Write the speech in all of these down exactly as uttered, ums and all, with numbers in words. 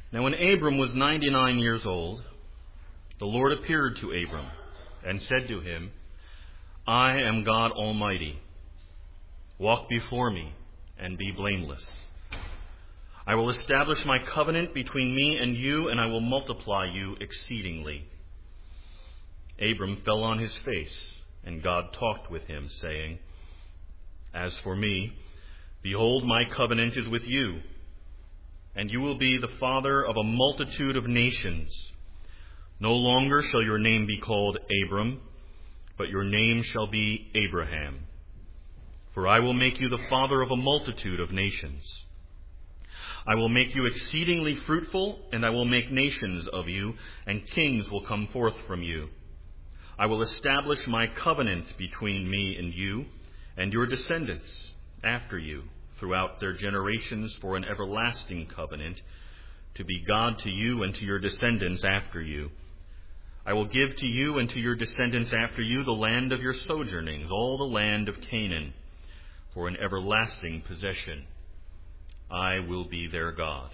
Now when Abram was ninety-nine years old, the Lord appeared to Abram and said to him, I am God Almighty. Walk before me and be blameless. I will establish my covenant between me and you, and I will multiply you exceedingly. Abram fell on his face, and God talked with him, saying, As for me, behold, my covenant is with you, and you will be the father of a multitude of nations. No longer shall your name be called Abram, but your name shall be Abraham. For I will make you the father of a multitude of nations. I will make you exceedingly fruitful, and I will make nations of you, and kings will come forth from you. I will establish my covenant between me and you, and your descendants after you, throughout their generations, for an everlasting covenant, to be God to you and to your descendants after you. I will give to you and to your descendants after you the land of your sojournings, all the land of Canaan, for an everlasting possession. I will be their God.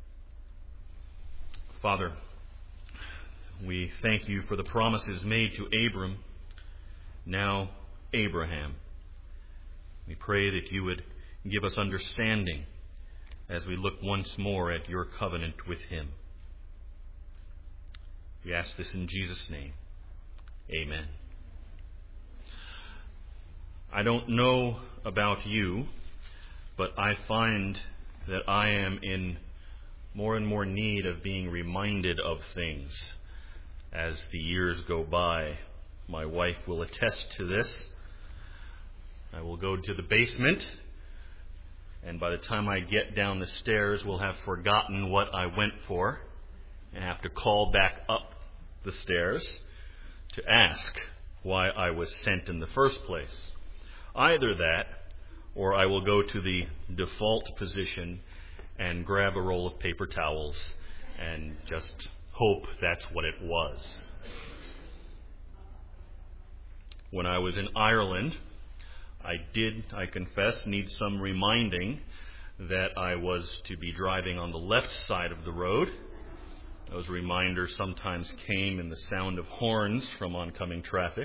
Father, we thank you for the promises made to Abram, now Abraham. We pray that you would give us understanding as we look once more at your covenant with him. We ask this in Jesus' name. Amen. I don't know about you, but I find that I am in more and more need of being reminded of things as the years go by. My wife will attest to this. I will go to the basement, and by the time I get down the stairs, will have forgotten what I went for and have to call back up the stairs to ask why I was sent in the first place. Either that, or I will go to the default position and grab a roll of paper towels and just hope that's what it was. When I was in Ireland, I did, I confess, need some reminding that I was to be driving on the left side of the road. Those reminders sometimes came in the sound of horns from oncoming traffic.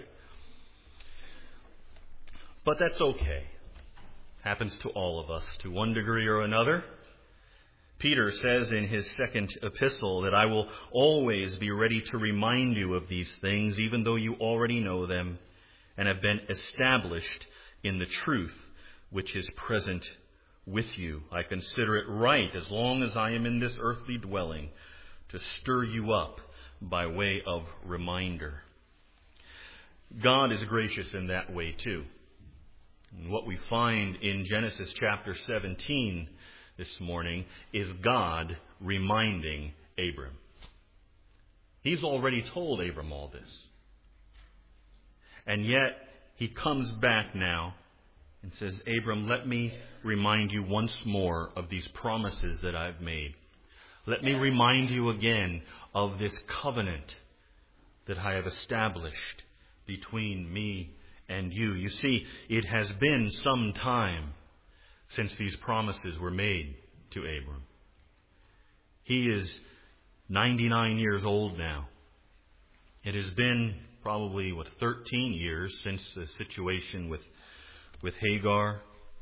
But that's okay. Happens to all of us to one degree or another. Peter says in his second epistle that I will always be ready to remind you of these things, even though you already know them and have been established in the truth which is present with you. I consider it right, as long as I am in this earthly dwelling, to stir you up by way of reminder. God is gracious in that way too. And what we find in Genesis chapter seventeen this morning is God reminding Abram. He's already told Abram all this. And yet he comes back now and says, Abram, let me remind you once more of these promises that I've made. Let me remind you again of this covenant that I have established between me and you. You see, it has been some time since these promises were made to Abram. He is ninety-nine years old now. It has been probably, what, thirteen years since the situation with, with Hagar.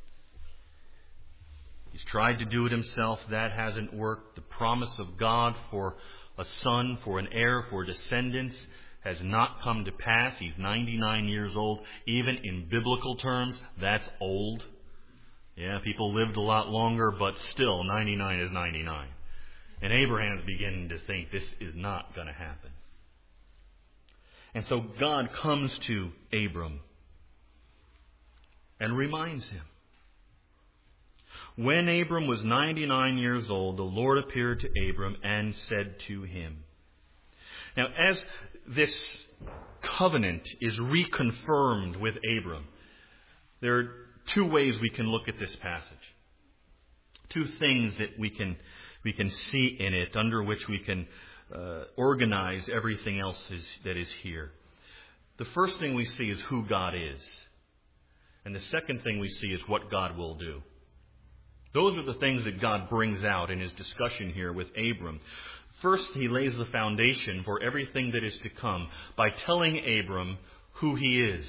He's tried to do it himself. That hasn't worked. The promise of God for a son, for an heir, for descendants has not come to pass. He's ninety-nine years old. Even in biblical terms, that's old. Yeah, people lived a lot longer, but still, ninety-nine is ninety-nine. And Abraham's beginning to think this is not going to happen. And so God comes to Abram and reminds him. When Abram was ninety-nine years old, the Lord appeared to Abram and said to him. Now, as this covenant is reconfirmed with Abram, there are two ways we can look at this passage. Two things that we can we can see in it, under which we can uh, organize everything else is, that is here. The first thing we see is who God is. And the second thing we see is what God will do. Those are the things that God brings out in his discussion here with Abram. First, he lays the foundation for everything that is to come by telling Abram who he is.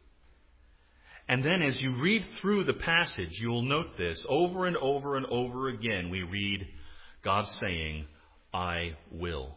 And then as you read through the passage, you will note this. Over and over and over again, we read God saying, I will.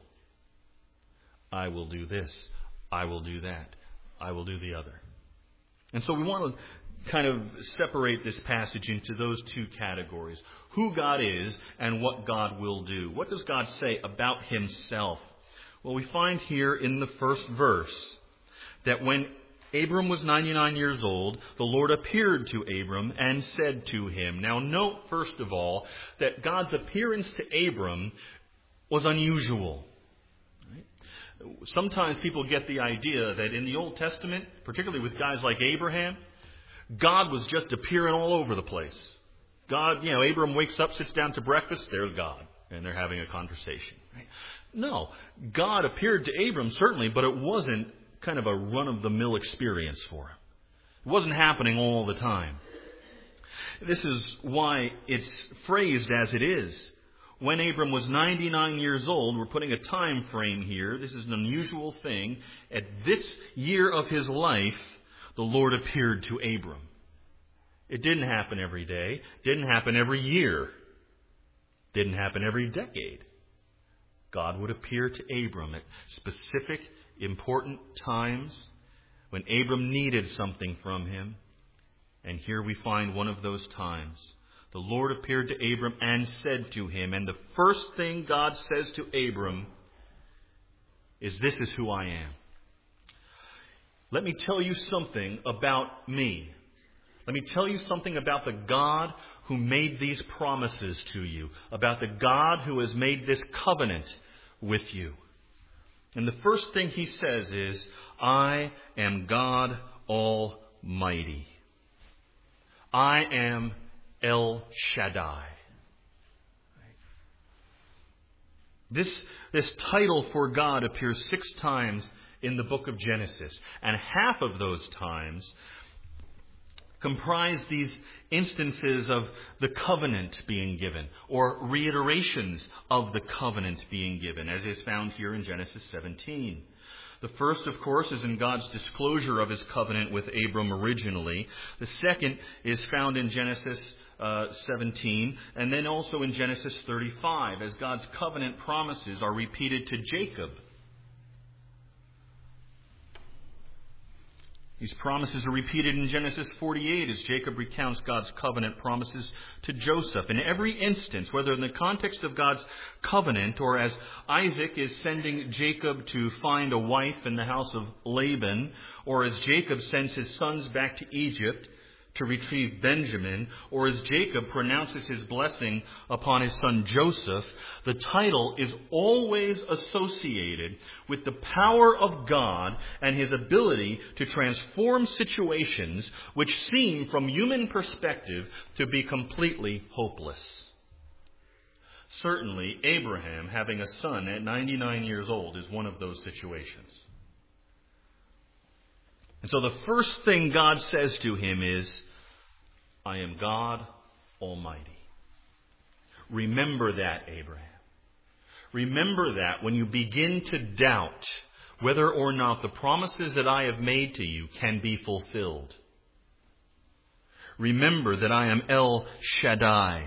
I will do this. I will do that. I will do the other. And so we want to kind of separate this passage into those two categories. Who God is and what God will do. What does God say about himself? Well, we find here in the first verse that when Abram was ninety-nine years old, the Lord appeared to Abram and said to him. Now note, first of all, that God's appearance to Abram was unusual. Sometimes people get the idea that in the Old Testament, particularly with guys like Abraham, God was just appearing all over the place. God, you know, Abram wakes up, sits down to breakfast, there's God, and they're having a conversation. Right? No, God appeared to Abram, certainly, but it wasn't kind of a run-of-the-mill experience for him. It wasn't happening all the time. This is why it's phrased as it is. When Abram was ninety-nine years old, we're putting a time frame here. This is an unusual thing. At this year of his life, the Lord appeared to Abram. It didn't happen every day. Didn't happen every year. Didn't happen every decade. God would appear to Abram at specific, important times when Abram needed something from him. And here we find one of those times. The Lord appeared to Abram and said to him, and the first thing God says to Abram is, this is who I am. Let me tell you something about me. Let me tell you something about the God who made these promises to you, about the God who has made this covenant with you. And the first thing he says is, I am God Almighty. I am El Shaddai. This, this title for God appears six times in the book of Genesis. And half of those times comprise these instances of the covenant being given, or reiterations of the covenant being given, as is found here in Genesis seventeen. The first, of course, is in God's disclosure of his covenant with Abram originally. The second is found in Genesis uh, seventeen, and then also in Genesis thirty-five, as God's covenant promises are repeated to Jacob. These promises are repeated in Genesis forty-eight as Jacob recounts God's covenant promises to Joseph. In every instance, whether in the context of God's covenant or as Isaac is sending Jacob to find a wife in the house of Laban, or as Jacob sends his sons back to Egypt to retrieve Benjamin, or as Jacob pronounces his blessing upon his son Joseph, the title is always associated with the power of God and his ability to transform situations which seem from human perspective to be completely hopeless. Certainly, Abraham having a son at ninety-nine years old is one of those situations. And so the first thing God says to him is, I am God Almighty. Remember that, Abraham. Remember that when you begin to doubt whether or not the promises that I have made to you can be fulfilled. Remember that I am El Shaddai.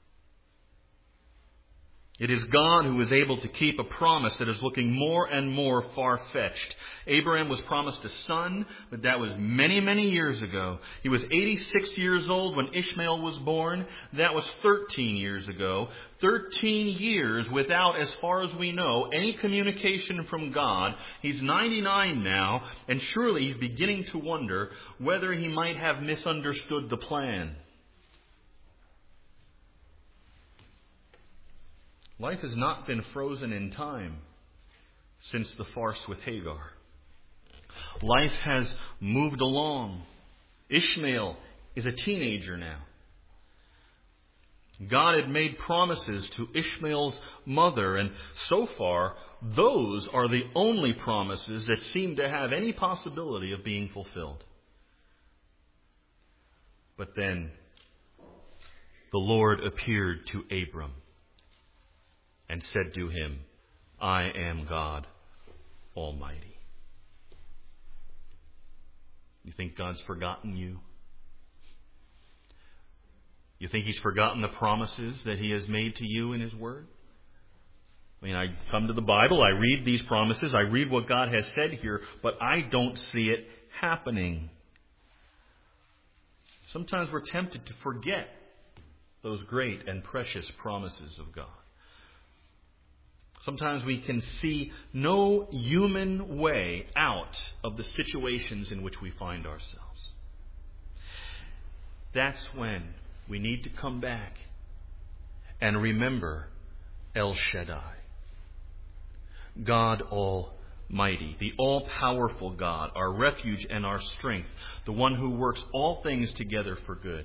It is God who is able to keep a promise that is looking more and more far-fetched. Abraham was promised a son, but that was many, many years ago. He was eighty-six years old when Ishmael was born. That was thirteen years ago. thirteen years without, as far as we know, any communication from God. He's ninety-nine now, and surely he's beginning to wonder whether he might have misunderstood the plan. Life has not been frozen in time since the farce with Hagar. Life has moved along. Ishmael is a teenager now. God had made promises to Ishmael's mother, and so far, those are the only promises that seem to have any possibility of being fulfilled. But then, the Lord appeared to Abram and said to him, I am God Almighty. You think God's forgotten you? You think He's forgotten the promises that He has made to you in His Word? I mean, I come to the Bible, I read these promises, I read what God has said here, but I don't see it happening. Sometimes we're tempted to forget those great and precious promises of God. Sometimes we can see no human way out of the situations in which we find ourselves. That's when we need to come back and remember El Shaddai, God Almighty, the all-powerful God, our refuge and our strength, the one who works all things together for good,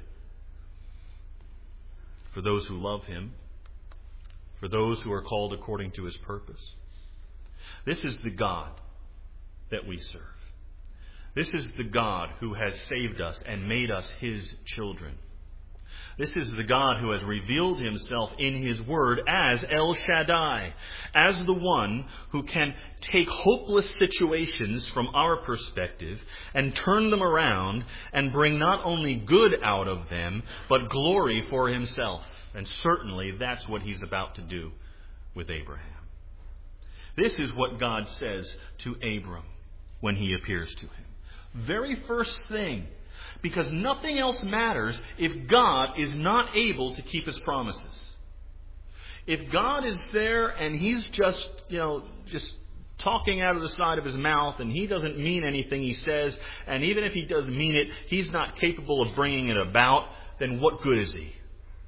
for those who love Him, for those who are called according to His purpose. This is the God that we serve. This is the God who has saved us and made us His children. This is the God who has revealed Himself in His Word as El Shaddai, as the one who can take hopeless situations from our perspective and turn them around and bring not only good out of them, but glory for Himself. And certainly that's what He's about to do with Abraham. This is what God says to Abram when He appears to him. Very first thing. Because nothing else matters if God is not able to keep His promises. If God is there and He's just, you know, just talking out of the side of His mouth and He doesn't mean anything He says, and even if He does mean it, He's not capable of bringing it about, then what good is He?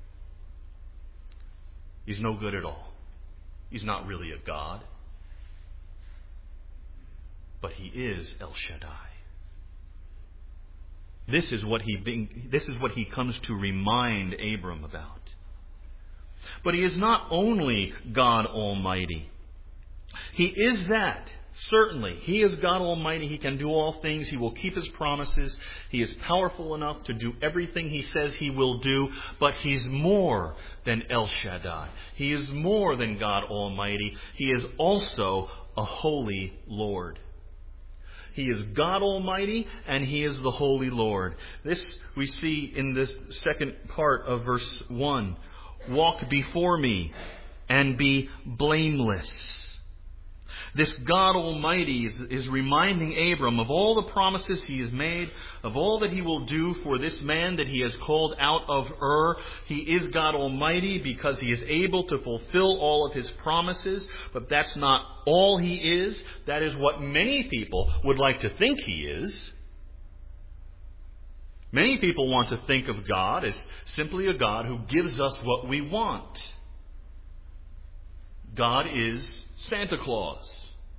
He's no good at all. He's not really a God. But He is El Shaddai. This is what he this is what he comes to remind Abram about. But He is not only God Almighty. He is that, certainly. He is God Almighty. He can do all things. He will keep His promises. He is powerful enough to do everything He says He will do. But He's more than El Shaddai. He is more than God Almighty. He is also a holy Lord. He is God Almighty, and He is the Holy Lord. This we see in this second part of verse one. Walk before me and be blameless. This God Almighty is, is reminding Abram of all the promises He has made, of all that He will do for this man that He has called out of Ur. He is God Almighty because He is able to fulfill all of His promises, but that's not all He is. That is what many people would like to think He is. Many people want to think of God as simply a God who gives us what we want. God is Santa Claus.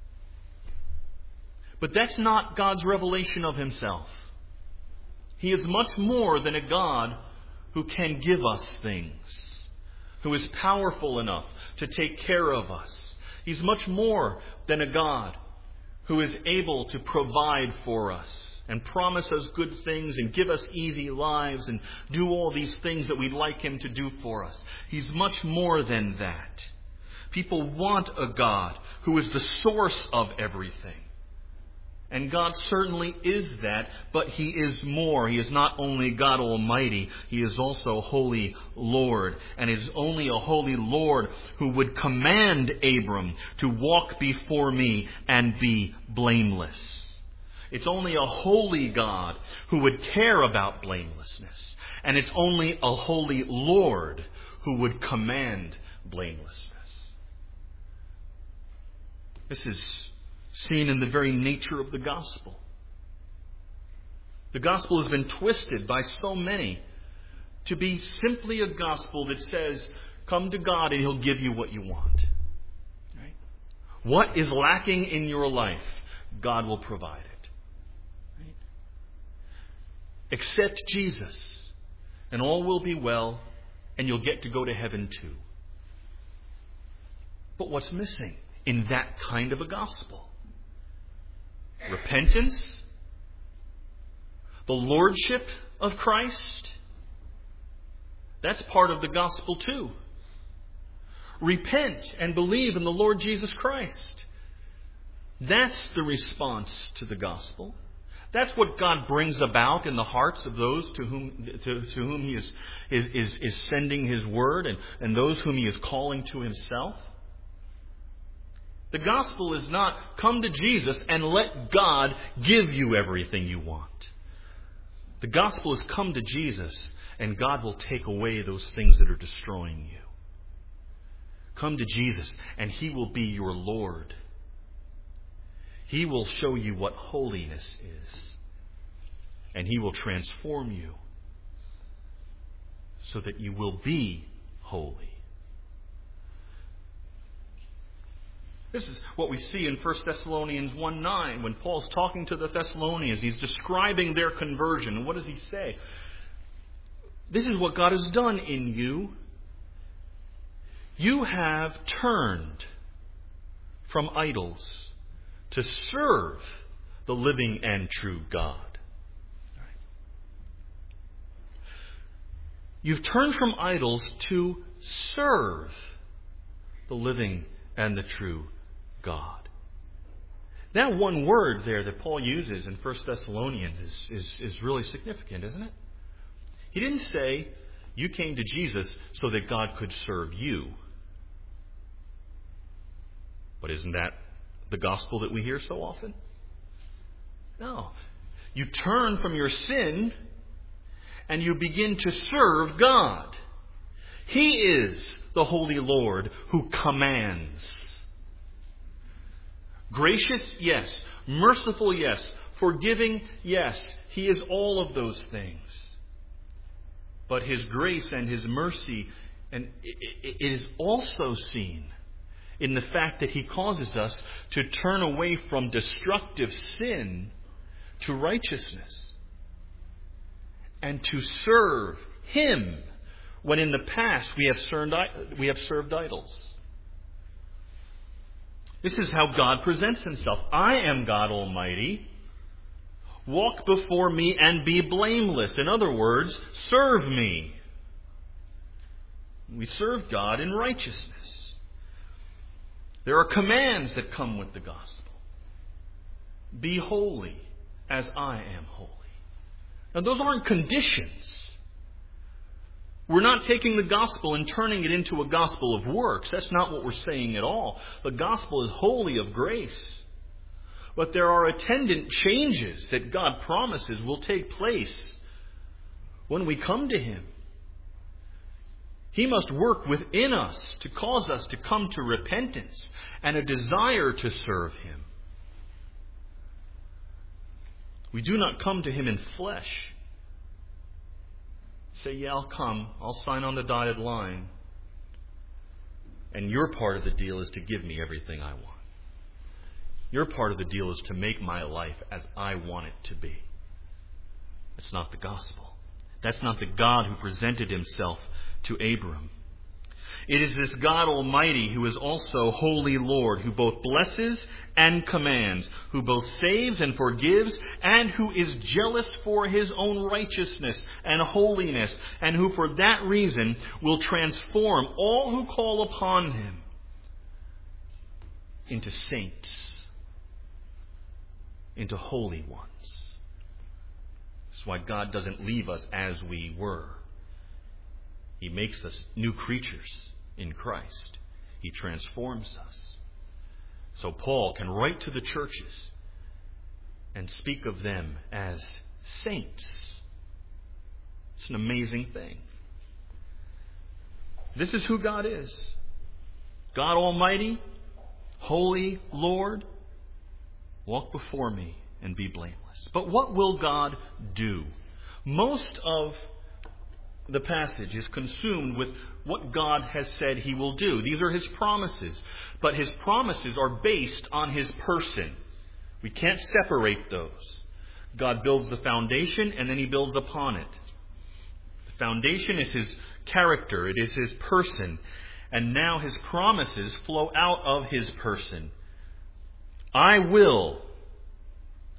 But that's not God's revelation of Himself. He is much more than a God who can give us things, who is powerful enough to take care of us. He's much more than a God who is able to provide for us and promise us good things and give us easy lives and do all these things that we'd like Him to do for us. He's much more than that. People want a God who is the source of everything. And God certainly is that, but He is more. He is not only God Almighty, He is also Holy Lord. And it is only a Holy Lord who would command Abram to walk before me and be blameless. It's only a holy God who would care about blamelessness. And it's only a holy Lord who would command blamelessness. This is seen in the very nature of the gospel. The gospel has been twisted by so many to be simply a gospel that says, come to God and He'll give you what you want. Right? What is lacking in your life, God will provide it. Right? Accept Jesus and all will be well and you'll get to go to heaven too. But what's missing in that kind of a gospel? Repentance, the lordship of Christ, That's part of the gospel too. Repent and believe in the Lord Jesus Christ. That's the response to the gospel. That's what God brings about in the hearts of those to whom to, to whom He is, is, is, is sending His word and, and those whom He is calling to Himself. The gospel is not come to Jesus and let God give you everything you want. The gospel is come to Jesus and God will take away those things that are destroying you. Come to Jesus and He will be your Lord. He will show you what holiness is. And He will transform you so that you will be holy. This is what we see in First Thessalonians one nine when Paul's talking to the Thessalonians. He's describing their conversion. And what does he say? This is what God has done in you. You have turned from idols to serve the living and true God. You've turned from idols to serve the living and the true God. That one word there that Paul uses in First Thessalonians is, is, is really significant, isn't it? He didn't say you came to Jesus so that God could serve you. But isn't that the gospel that we hear so often? No. You turn from your sin and you begin to serve God. He is the Holy Lord who commands. Gracious, yes. Merciful, yes. Forgiving, yes. He is all of those things. But His grace and His mercy and it is also seen in the fact that He causes us to turn away from destructive sin to righteousness and to serve Him when in the past we have served, we have served idols. This is how God presents Himself. I am God Almighty. Walk before me and be blameless. In other words, serve me. We serve God in righteousness. There are commands that come with the gospel. Be holy as I am holy. Now those aren't conditions. We're not taking the gospel and turning it into a gospel of works. That's not what we're saying at all. The gospel is wholly of grace. But there are attendant changes that God promises will take place when we come to Him. He must work within us to cause us to come to repentance and a desire to serve Him. We do not come to Him in flesh. Say, yeah, I'll come. I'll sign on the dotted line. And your part of the deal is to give me everything I want. Your part of the deal is to make my life as I want it to be. That's not the gospel. That's not the God who presented Himself to Abram. It is this God Almighty who is also Holy Lord, who both blesses and commands, who both saves and forgives, and who is jealous for His own righteousness and holiness, and who for that reason will transform all who call upon Him into saints, into holy ones. That's why God doesn't leave us as we were. He makes us new creatures in Christ. He transforms us. So Paul can write to the churches and speak of them as saints. It's an amazing thing. This is who God is. God Almighty, Holy Lord, walk before me and be blameless. But what will God do? Most of the passage is consumed with what God has said He will do. These are His promises. But His promises are based on His person. We can't separate those. God builds the foundation and then He builds upon it. The foundation is His character. It is His person. And now His promises flow out of His person. I will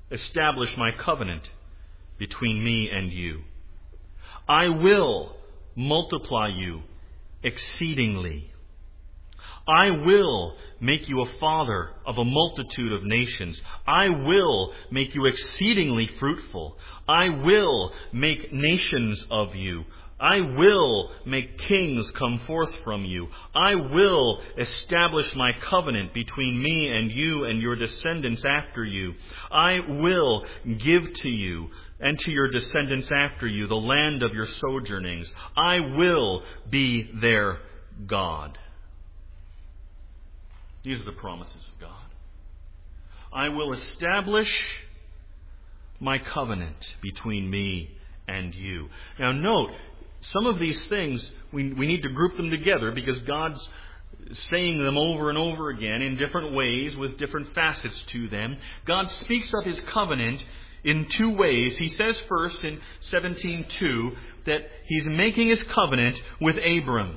establish my covenant between me and you. I will multiply you exceedingly. I will make you a father of a multitude of nations. I will make you exceedingly fruitful. I will make nations of you. I will make kings come forth from you. I will establish my covenant between me and you and your descendants after you. I will give to you and to your descendants after you the land of your sojournings. I will be their God. These are the promises of God. I will establish my covenant between me and you. Now note, some of these things, we, we need to group them together because God's saying them over and over again in different ways with different facets to them. God speaks of His covenant in two ways. He says first in seventeen two that He's making His covenant with Abram.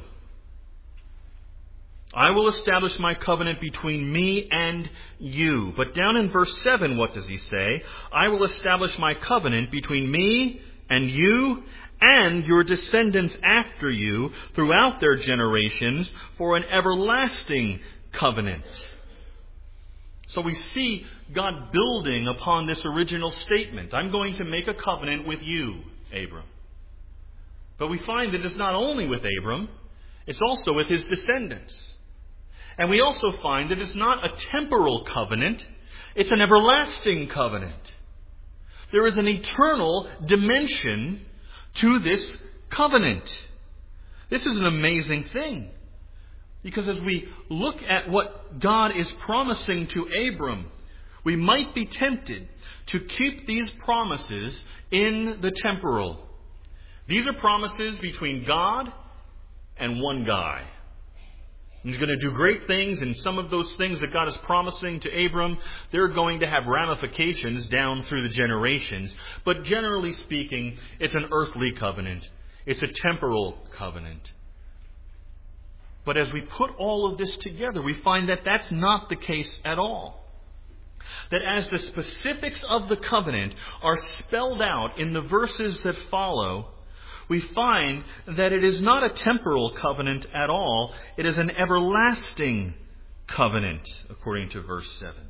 I will establish my covenant between me and you. But down in verse seven, what does He say? I will establish my covenant between me and you and your descendants after you throughout their generations for an everlasting covenant. So we see God building upon this original statement. I'm going to make a covenant with you, Abram. But we find that it's not only with Abram, it's also with his descendants. And we also find that it's not a temporal covenant, it's an everlasting covenant. There is an eternal dimension to this covenant. This is an amazing thing. Because as we look at what God is promising to Abram, we might be tempted to keep these promises in the temporal. These are promises between God and one guy. He's going to do great things, and some of those things that God is promising to Abram, they're going to have ramifications down through the generations. But generally speaking, it's an earthly covenant. It's a temporal covenant. But as we put all of this together, we find that that's not the case at all. That as the specifics of the covenant are spelled out in the verses that follow, we find that it is not a temporal covenant at all. It is an everlasting covenant, according to verse seven.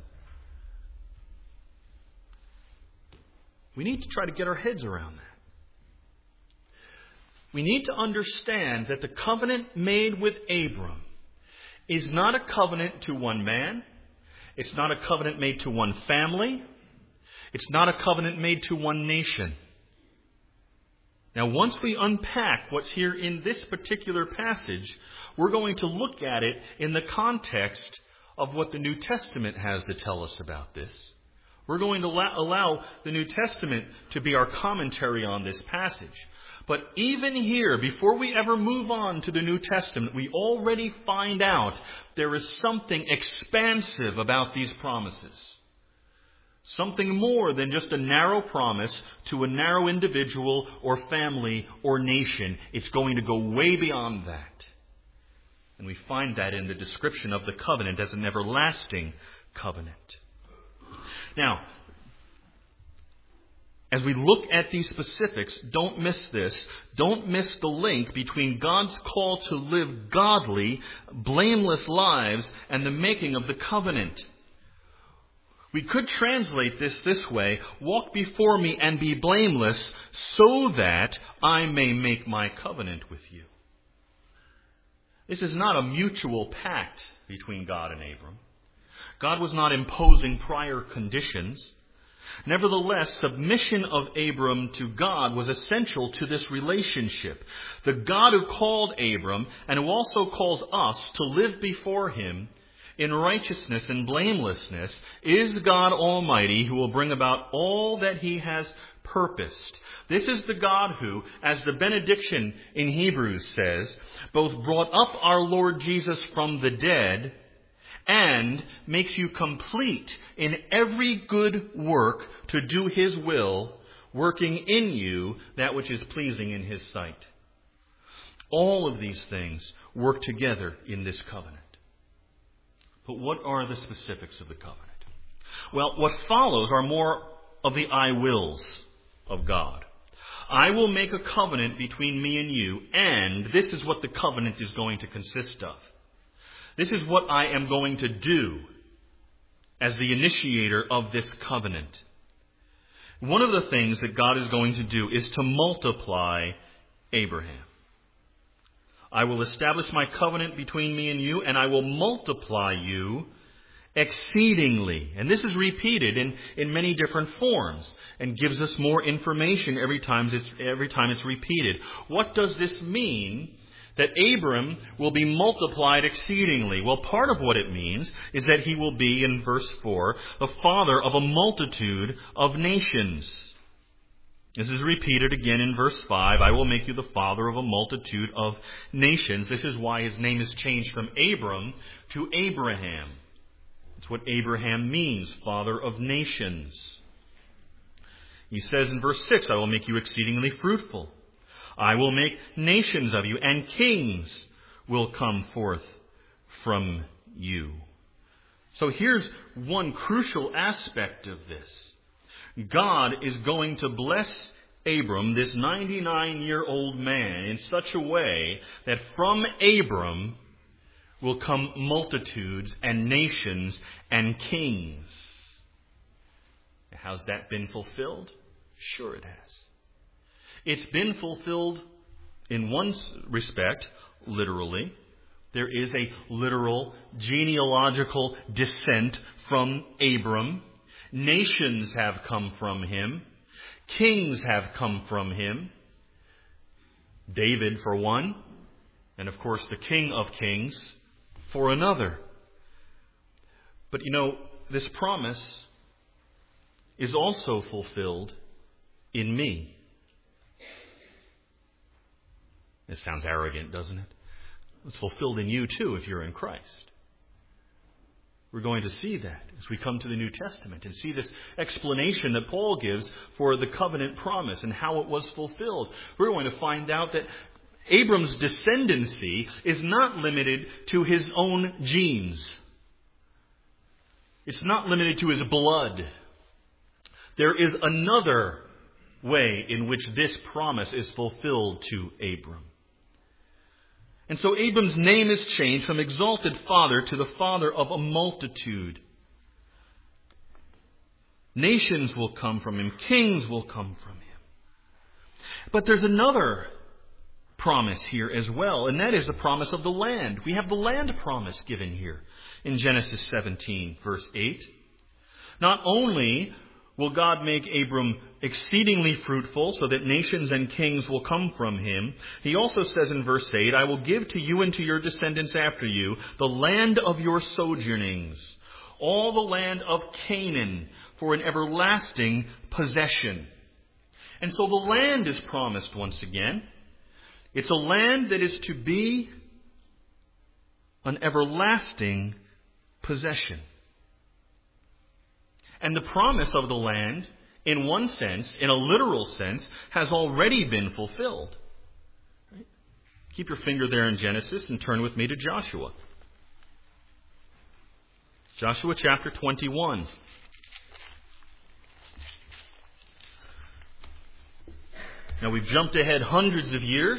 We need to try to get our heads around that. We need to understand that the covenant made with Abram is not a covenant to one man. It's not a covenant made to one family. It's not a covenant made to one nation. Now, once we unpack what's here in this particular passage, we're going to look at it in the context of what the New Testament has to tell us about this. We're going to allow the New Testament to be our commentary on this passage. But even here, before we ever move on to the New Testament, we already find out there is something expansive about these promises. Something more than just a narrow promise to a narrow individual or family or nation. It's going to go way beyond that. And we find that in the description of the covenant as an everlasting covenant. Now, as we look at these specifics, don't miss this. Don't miss the link between God's call to live godly, blameless lives and the making of the covenant. We could translate this this way: walk before me and be blameless so that I may make my covenant with you. This is not a mutual pact between God and Abram. God was not imposing prior conditions. Nevertheless, submission of Abram to God was essential to this relationship. The God who called Abram and who also calls us to live before Him in righteousness and blamelessness is God Almighty, who will bring about all that He has purposed. This is the God who, as the benediction in Hebrews says, both brought up our Lord Jesus from the dead and makes you complete in every good work to do His will, working in you that which is pleasing in His sight. All of these things work together in this covenant. But what are the specifics of the covenant? Well, what follows are more of the I wills of God. I will make a covenant between me and you, and this is what the covenant is going to consist of. This is what I am going to do as the initiator of this covenant. One of the things that God is going to do is to multiply Abraham. I will establish my covenant between me and you, and I will multiply you exceedingly. And this is repeated in, in many different forms and gives us more information every time it's, every time it's repeated. What does this mean? That Abram will be multiplied exceedingly. Well, part of what it means is that he will be, in verse four, the father of a multitude of nations. This is repeated again in verse five. I will make you the father of a multitude of nations. This is why his name is changed from Abram to Abraham. It's what Abraham means, father of nations. He says in verse six, I will make you exceedingly fruitful. I will make nations of you, and kings will come forth from you. So here's one crucial aspect of this. God is going to bless Abram, this ninety-nine-year-old man, in such a way that from Abram will come multitudes and nations and kings. How's that been fulfilled? Sure it has. It's been fulfilled in one respect, literally. There is a literal genealogical descent from Abram. Nations have come from him. Kings have come from him. David for one, and of course the King of Kings for another. But you know, this promise is also fulfilled in me. It sounds arrogant, doesn't it? It's fulfilled in you too if you're in Christ. We're going to see that as we come to the New Testament and see this explanation that Paul gives for the covenant promise and how it was fulfilled. We're going to find out that Abram's descendancy is not limited to his own genes. It's not limited to his blood. There is another way in which this promise is fulfilled to Abram. And so Abram's name is changed from exalted father to the father of a multitude. Nations will come from him. Kings will come from him. But there's another promise here as well, and that is the promise of the land. We have the land promise given here in Genesis seventeen, verse eight. Not only will God make Abram exceedingly fruitful so that nations and kings will come from him, he also says in verse eight, I will give to you and to your descendants after you the land of your sojournings, all the land of Canaan for an everlasting possession. And so the land is promised once again. It's a land that is to be an everlasting possession. And the promise of the land, in one sense, in a literal sense, has already been fulfilled. Right? Keep your finger there in Genesis and turn with me to Joshua. Joshua chapter twenty-one. Now we've jumped ahead hundreds of years.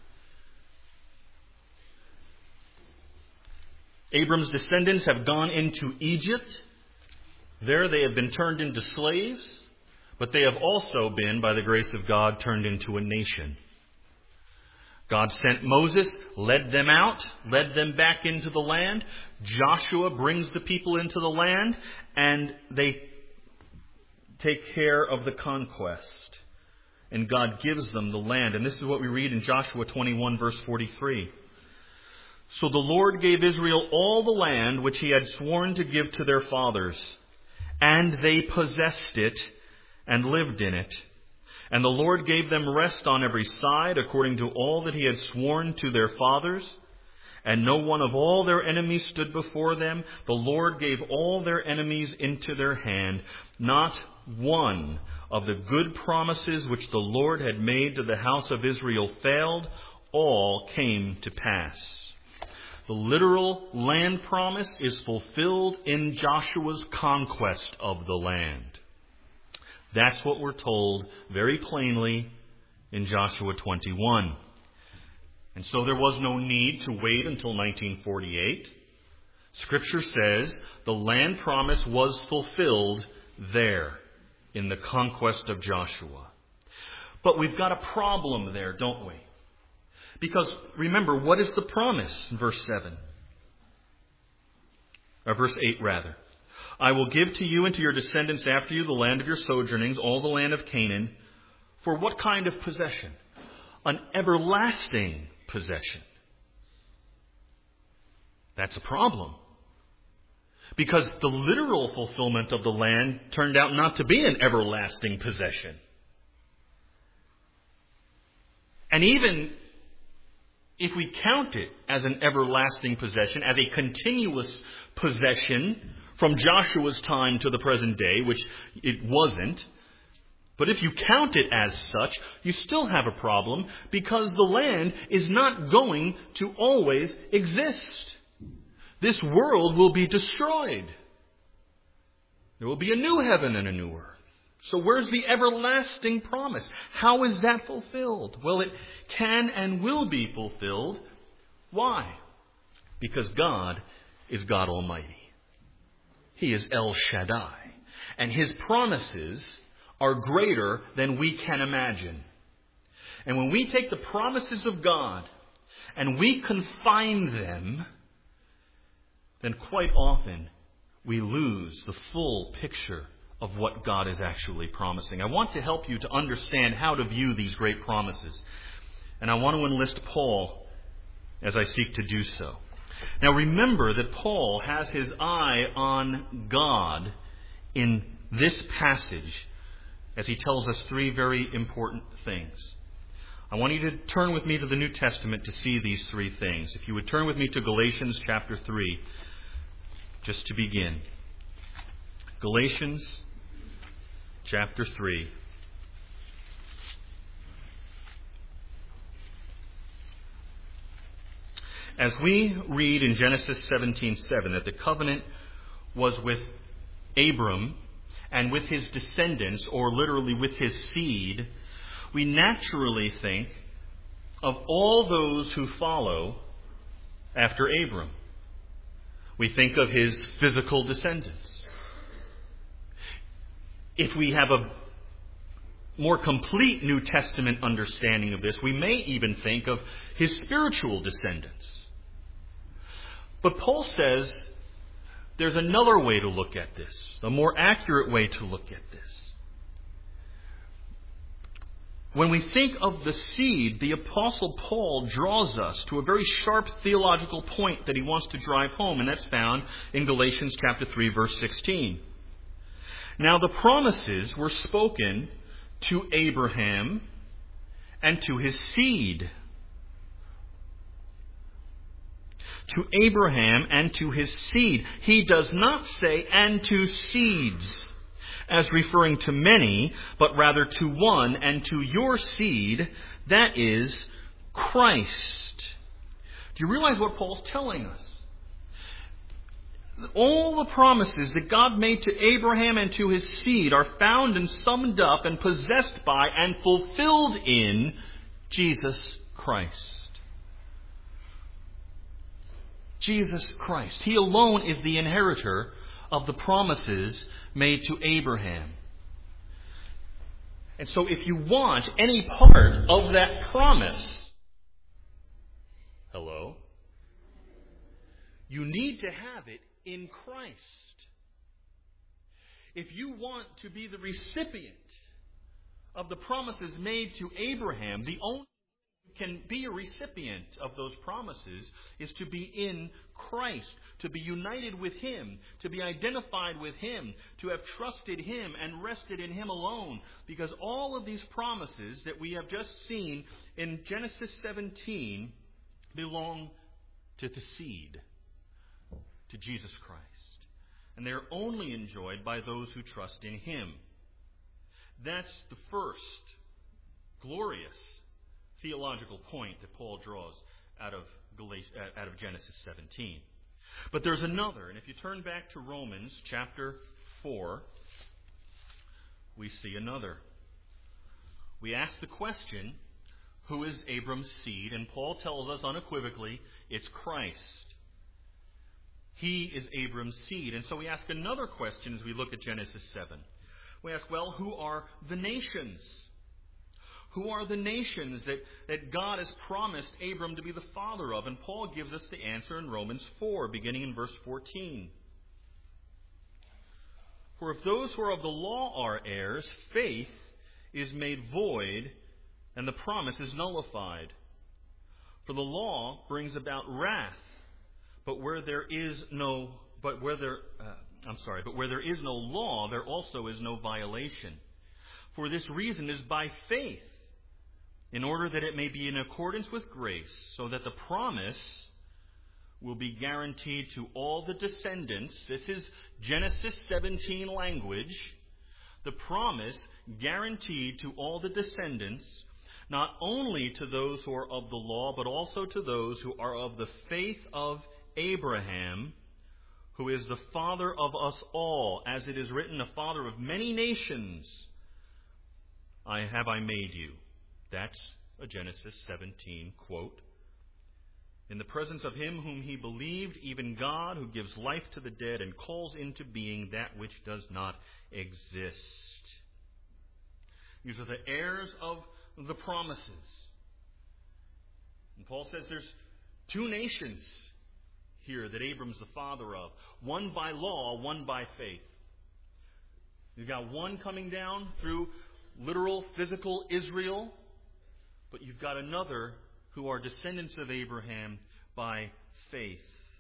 Abram's descendants have gone into Egypt. There they have been turned into slaves, but they have also been, by the grace of God, turned into a nation. God sent Moses, led them out, led them back into the land. Joshua brings the people into the land, and they take care of the conquest. And God gives them the land. And this is what we read in Joshua twenty-one, verse forty-three. So the Lord gave Israel all the land which he had sworn to give to their fathers. And they possessed it and lived in it. And the Lord gave them rest on every side, according to all that he had sworn to their fathers. And no one of all their enemies stood before them. The Lord gave all their enemies into their hand. Not one of the good promises which the Lord had made to the house of Israel failed. All came to pass. The literal land promise is fulfilled in Joshua's conquest of the land. That's what we're told very plainly in Joshua twenty-one. And so there was no need to wait until nineteen forty-eight. Scripture says the land promise was fulfilled there in the conquest of Joshua. But we've got a problem there, don't we? Because remember, what is the promise in verse seven? Or verse eight, rather. I will give to you and to your descendants after you the land of your sojournings, all the land of Canaan. For what kind of possession? An everlasting possession. That's a problem. Because the literal fulfillment of the land turned out not to be an everlasting possession. And even if we count it as an everlasting possession, as a continuous possession from Joshua's time to the present day, which it wasn't, but if you count it as such, you still have a problem because the land is not going to always exist. This world will be destroyed. There will be a new heaven and a new earth. So where's the everlasting promise? How is that fulfilled? Well, it can and will be fulfilled. Why? Because God is God Almighty. He is El Shaddai. And His promises are greater than we can imagine. And when we take the promises of God and we confine them, then quite often we lose the full picture of what God is actually promising. I want to help you to understand how to view these great promises. And I want to enlist Paul as I seek to do so. Now remember that Paul has his eye on God in this passage as he tells us three very important things. I want you to turn with me to the New Testament to see these three things. If you would turn with me to Galatians chapter three, just to begin. Galatians chapter three. As we read in Genesis seventeen seven that the covenant was with Abram and with his descendants, or literally with his seed, we naturally think of all those who follow after Abram. We think of his physical descendants. If we have a more complete New Testament understanding of this, we may even think of his spiritual descendants. But Paul says there's another way to look at this, a more accurate way to look at this. When we think of the seed, the Apostle Paul draws us to a very sharp theological point that he wants to drive home, and that's found in Galatians chapter three, verse sixteen. Now the promises were spoken to Abraham and to his seed. To Abraham and to his seed. He does not say, and to seeds, as referring to many, but rather to one, and to your seed, that is Christ. Do you realize what Paul's telling us? All the promises that God made to Abraham and to his seed are found and summed up and possessed by and fulfilled in Jesus Christ. Jesus Christ. He alone is the inheritor of the promises made to Abraham. And so if you want any part of that promise, hello, you need to have it in Christ. If you want to be the recipient of the promises made to Abraham, the only can be a recipient of those promises is to be in Christ, to be united with Him, to be identified with Him, to have trusted Him and rested in Him alone. Because all of these promises that we have just seen in Genesis seventeen belong to the seed, to Jesus Christ. And they are only enjoyed by those who trust in Him. That's the first glorious theological point that Paul draws out of Galatians, out of Genesis seventeen. But there's another, and if you turn back to Romans chapter four, we see another. we ask the question, who is Abram's seed? And Paul tells us unequivocally, it's Christ. He is Abram's seed. And so we ask another question as we look at Genesis seven. We ask, well, who are the nations? Who are the nations that, that God has promised Abram to be the father of? And Paul gives us the answer in Romans four, beginning in verse fourteen. For if those who are of the law are heirs, faith is made void, and the promise is nullified. For the law brings about wrath, but where there is no, but where there, uh, I'm sorry, but where there is no law, there also is no violation. For this reason is by faith, in order that it may be in accordance with grace, so that the promise will be guaranteed to all the descendants. This is Genesis seventeen language. The promise guaranteed to all the descendants, not only to those who are of the law, but also to those who are of the faith of Abraham, who is the father of us all, as it is written, the father of many nations I have I made you. That's a Genesis seventeen quote. In the presence of him whom he believed, even God, who gives life to the dead and calls into being that which does not exist. These are the heirs of the promises. And Paul says there's two nations here that Abram's the father of. One by law, one by faith. You've got one coming down through literal, physical Israel, but you've got another who are descendants of Abraham by faith.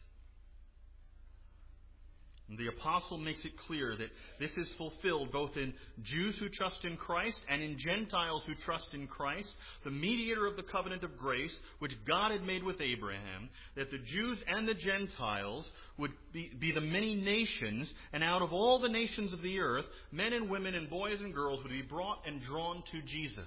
And the apostle makes it clear that this is fulfilled both in Jews who trust in Christ and in Gentiles who trust in Christ, the mediator of the covenant of grace, which God had made with Abraham, that the Jews and the Gentiles would be, be the many nations, and out of all the nations of the earth, men and women and boys and girls would be brought and drawn to Jesus.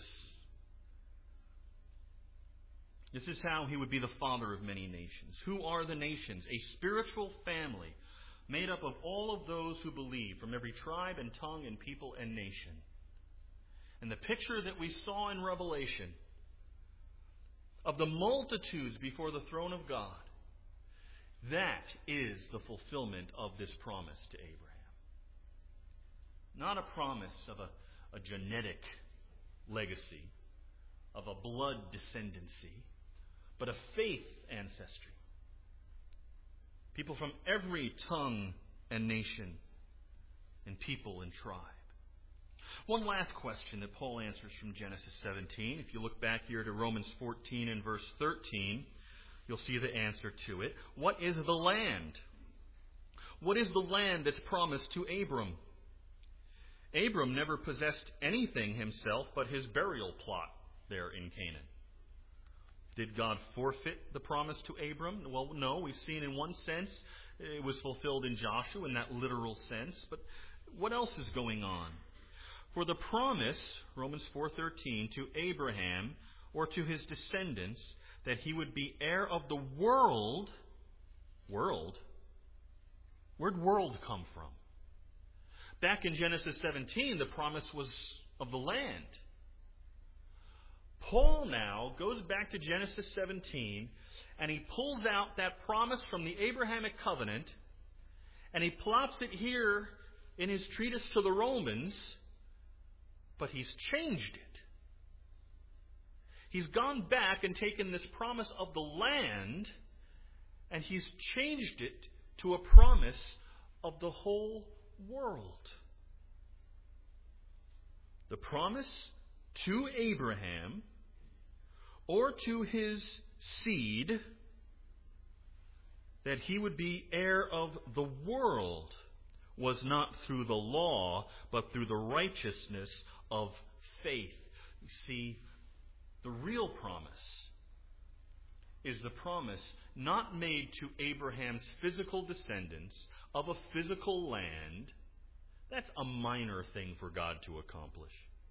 This is how he would be the father of many nations. Who are the nations? A spiritual family made up of all of those who believe, from every tribe and tongue and people and nation. And the picture that we saw in Revelation of the multitudes before the throne of God, that is the fulfillment of this promise to Abraham. Not a promise of a, a genetic legacy, of a blood descendancy, but a faith ancestry. People from every tongue and nation and people and tribe. One last question that Paul answers from Genesis seventeen. If you look back here to Romans fourteen and verse thirteen, you'll see the answer to it. What is the land? What is the land that's promised to Abram? Abram never possessed anything himself but his burial plot there in Canaan. Did God forfeit the promise to Abram? Well, no. We've seen in one sense it was fulfilled in Joshua in that literal sense. But what else is going on? For the promise, Romans four thirteen, to Abraham or to his descendants that he would be heir of the world. World? Where'd world come from? Back in Genesis seventeen, the promise was of the land. Paul now goes back to Genesis seventeen, and he pulls out that promise from the Abrahamic covenant, and he plops it here in his treatise to the Romans, but he's changed it. He's gone back and taken this promise of the land, and he's changed it to a promise of the whole world. The promise to Abraham or to his seed that he would be heir of the world was not through the law, but through the righteousness of faith. You see, the real promise is the promise not made to Abraham's physical descendants of a physical land. That's a minor thing for God to accomplish.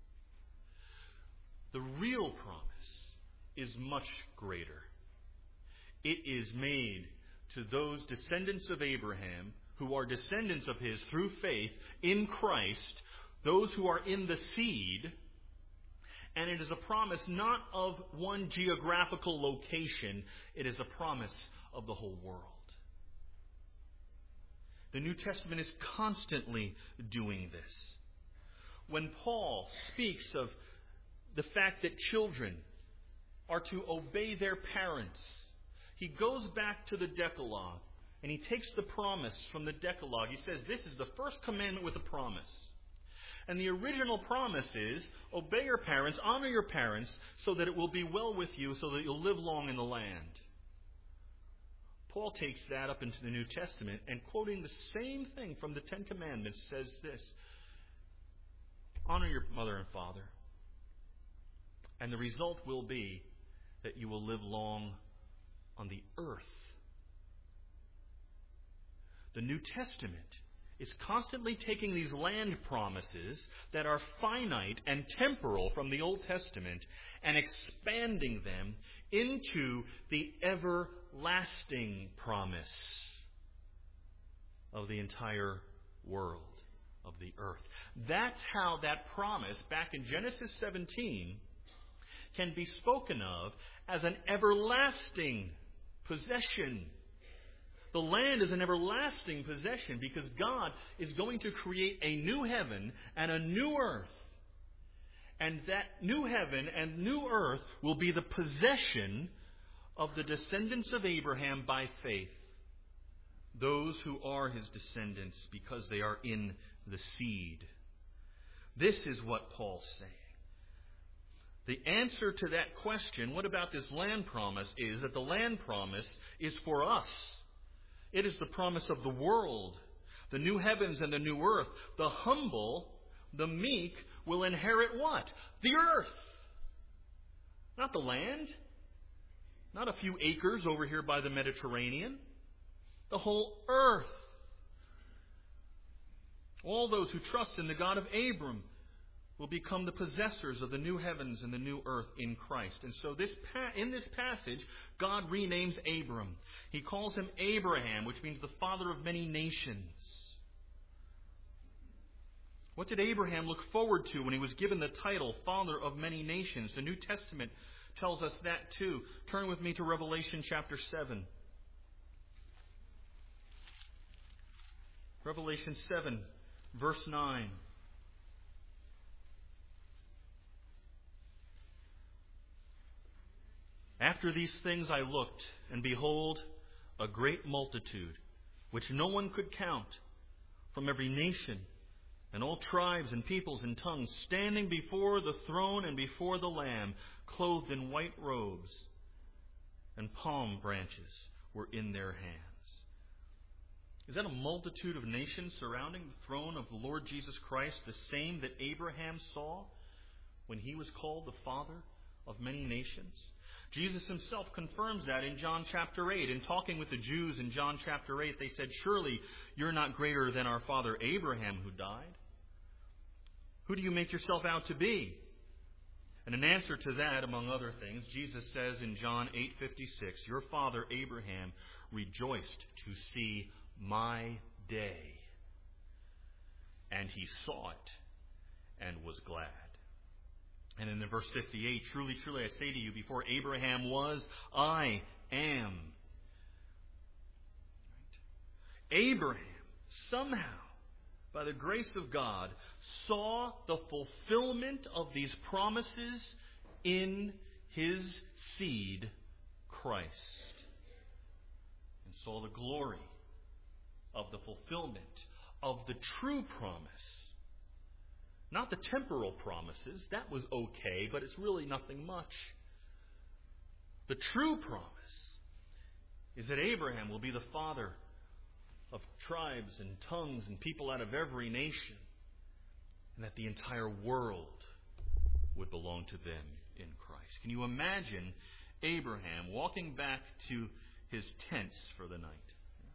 The real promise is much greater. It is made to those descendants of Abraham who are descendants of his through faith in Christ, those who are in the seed, And it is a promise not of one geographical location. It is a promise of the whole world. The New Testament is constantly doing this. When Paul speaks of the fact that children are to obey their parents, he goes back to the Decalogue and he takes the promise from the Decalogue. He says, this is the first commandment with a promise. And the original promise is, obey your parents, honor your parents, so that it will be well with you, so that you'll live long in the land. Paul takes that up into the New Testament and, quoting the same thing from the Ten Commandments, says this: honor your mother and father, and the result will be that you will live long on the earth. The New Testament is constantly taking these land promises that are finite and temporal from the Old Testament and expanding them into the everlasting promise of the entire world, of the earth. That's how that promise back in Genesis seventeen can be spoken of as an everlasting possession. The land is an everlasting possession because God is going to create a new heaven and a new earth. And that new heaven and new earth will be the possession of the descendants of Abraham by faith. Those who are his descendants because they are in the seed. This is what Paul's saying. The answer to that question, what about this land promise, is that the land promise is for us. It is the promise of the world, the new heavens and the new earth. The humble, the meek, will inherit what? The earth. Not the land. Not a few acres over here by the Mediterranean. The whole earth. All those who trust in the God of Abram will become the possessors of the new heavens and the new earth in Christ. And so this pa- in this passage, God renames Abram. He calls him Abraham, which means the father of many nations. What did Abraham look forward to when he was given the title Father of Many Nations? The New Testament tells us that too. Turn with me to Revelation chapter seven. Revelation seven, verse nine. After these things I looked, and behold, a great multitude, which no one could count, from every nation, and all tribes and peoples and tongues, standing before the throne and before the Lamb, clothed in white robes, and palm branches were in their hands. Is that a multitude of nations surrounding the throne of the Lord Jesus Christ, the same that Abraham saw when he was called the Father of many nations? Jesus himself confirms that in John chapter eight. In talking with the Jews in John chapter eight, they said, surely you're not greater than our father Abraham who died. Who do you make yourself out to be? And in answer to that, among other things, Jesus says in John eight fifty-six, your father Abraham rejoiced to see my day, and he saw it and was glad. And in the verse fifty-eight, truly, truly, I say to you, before Abraham was, I am. Right? Abraham, somehow, by the grace of God, saw the fulfillment of these promises in his seed, Christ. And saw the glory of the fulfillment of the true promise. Not the temporal promises. That was okay, but it's really nothing much. The true promise is that Abraham will be the father of tribes and tongues and people out of every nation, and that the entire world would belong to them in Christ. Can you imagine Abraham walking back to his tents for the night?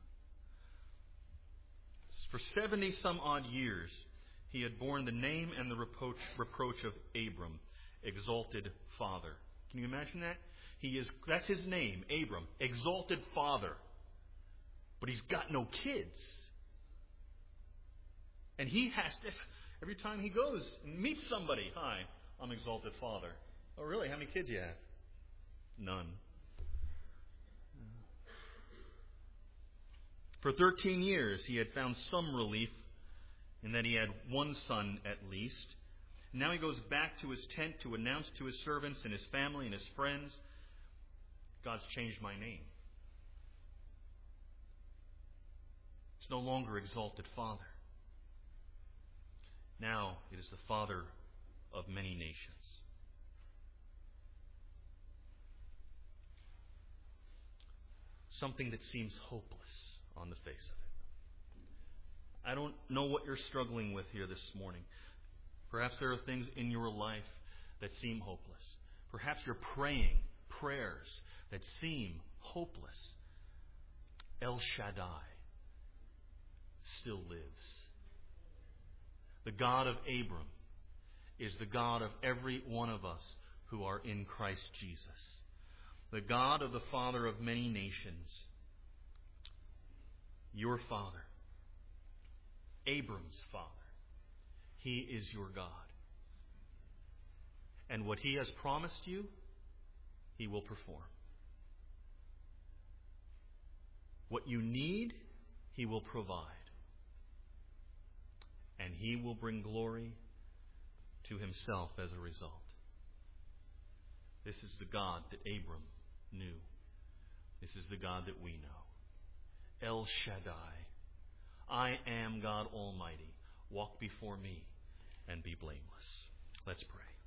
For seventy some odd years, he had borne the name and the reproach, reproach of Abram, exalted father. Can you imagine that? He is, that's his name, Abram, exalted father. But he's got no kids. And he has to, every time he goes and meets somebody, hi, I'm exalted Father. Oh, really? How many kids do you have? None. For thirteen years, he had found some relief in that he had one son at least. Now he goes back to his tent to announce to his servants and his family and his friends, God's changed my name. It's no longer exalted Father. Now it is the Father of many nations. Something that seems hopeless on the face of it. I don't know what you're struggling with here this morning. Perhaps there are things in your life that seem hopeless. Perhaps you're praying prayers that seem hopeless. El Shaddai still lives. The God of Abram is the God of every one of us who are in Christ Jesus. The God of the Father of many nations, your Father, Abram's Father, He is your God. And what He has promised you, He will perform. What you need, He will provide. And He will bring glory to Himself as a result. This is the God that Abram knew. This is the God that we know. El Shaddai. I am God Almighty. Walk before me and be blameless. Let's pray.